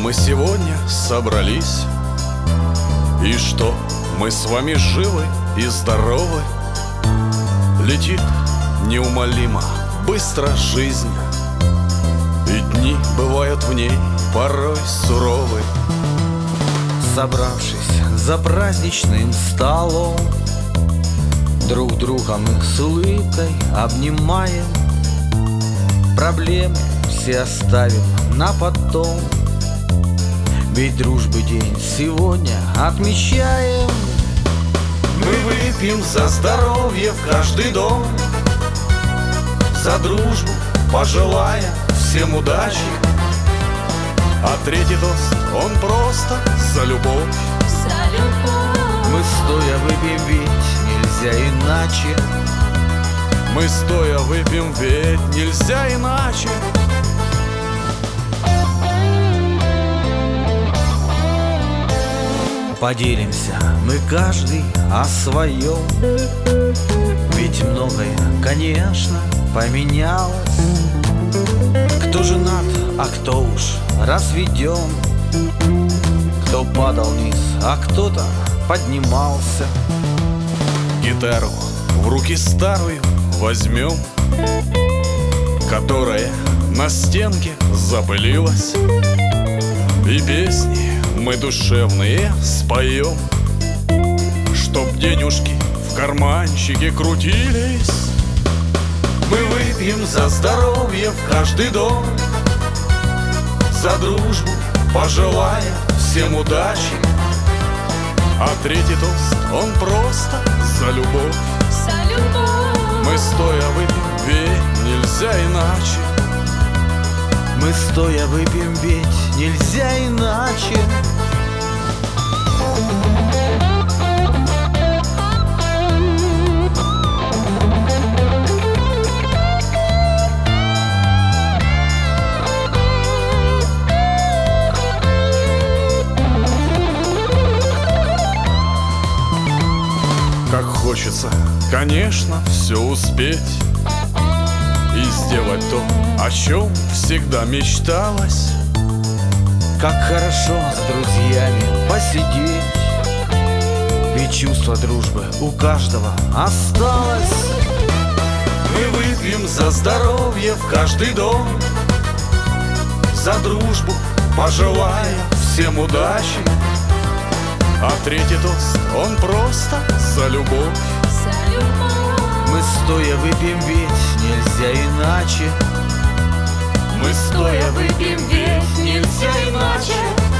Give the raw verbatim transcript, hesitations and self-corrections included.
мы сегодня собрались, и что мы с вами живы и здоровы. Летит неумолимо быстро жизнь, и дни бывают в ней порой суровы. Собравшись за праздничным столом, друг друга мы с улыбкой обнимаем. Проблемы все оставим на потом, ведь дружбы день сегодня отмечаем. Мы выпьем за здоровье в каждый дом, за дружбу пожелая всем удачи. А третий тост, он просто за любовь. За любовь. Мы стоя выпьем, ведь нельзя иначе. Мы стоя выпьем, ведь нельзя иначе. Поделимся мы каждый о своем, ведь многое, конечно, поменялось. Кто женат, а кто уж разведен, кто падал вниз, а кто-то поднимался. Гитару в руки старую возьмем, которая на стенке запылилась, и песни мы душевные споем, чтоб денежки в карманчике крутились. Мы выпьем за здоровье в каждый дом, за дружбу пожелая всем удачи. А третий тост, он просто за любовь. За любовь. Мы стоя выпьем, ведь нельзя иначе. Мы стоя выпьем, ведь нельзя иначе. Как хочется, конечно, все успеть и сделать то, о чем всегда мечталось. Как хорошо с друзьями посидеть, ведь чувство дружбы у каждого осталось. Мы выпьем за здоровье в каждый дом, за дружбу пожелая всем удачи. А третий тост, он просто за любовь. За любовь. Мы стоя выпьем, ведь нельзя иначе. Мы стоя выпьем, ведь Нельзя иначе.